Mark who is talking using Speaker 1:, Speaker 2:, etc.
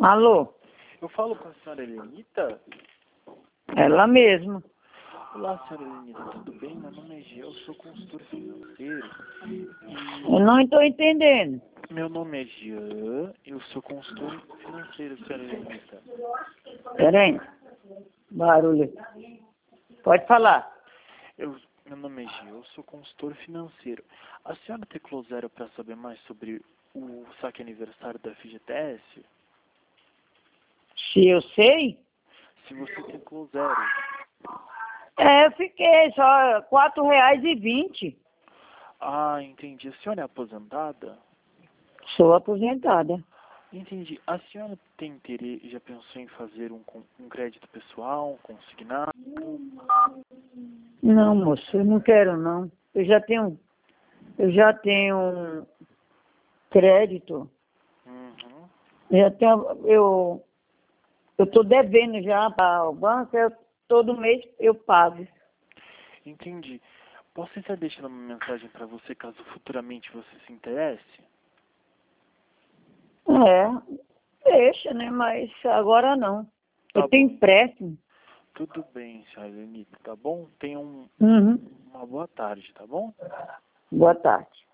Speaker 1: Alô?
Speaker 2: Eu falo com a senhora Helenita?
Speaker 1: Ela mesma.
Speaker 2: Olá, senhora Helenita, tudo bem? Meu nome é Gê, eu sou consultor financeiro.
Speaker 1: Eu não estou entendendo.
Speaker 2: Meu nome é Jean, eu sou consultor financeiro, senhora Helenita.
Speaker 1: Peraí. Barulho. Pode falar.
Speaker 2: Meu nome é Gê, eu sou consultor financeiro. A senhora teclou zero para saber mais sobre o saque aniversário da FGTS?
Speaker 1: Se eu sei?
Speaker 2: Se você teclou zero.
Speaker 1: Eu fiquei só R$ 4,20.
Speaker 2: Ah, entendi. A senhora é aposentada?
Speaker 1: Sou aposentada.
Speaker 2: Entendi. A senhora tem interesse, já pensou em fazer um crédito pessoal, um consignado?
Speaker 1: Não, moço, eu não quero não. Eu já tenho um crédito.
Speaker 2: Uhum.
Speaker 1: Eu estou devendo já para o banco, todo mês eu pago.
Speaker 2: Entendi. Posso estar deixando uma mensagem para você caso futuramente você se interesse?
Speaker 1: Deixa, né? Mas agora não.
Speaker 2: Tá
Speaker 1: Eu tenho
Speaker 2: bom.
Speaker 1: empréstimo.
Speaker 2: Tudo bem, senhora Lenita, tá bom? Tenha
Speaker 1: Uhum.
Speaker 2: uma boa tarde, tá bom?
Speaker 1: Boa tarde.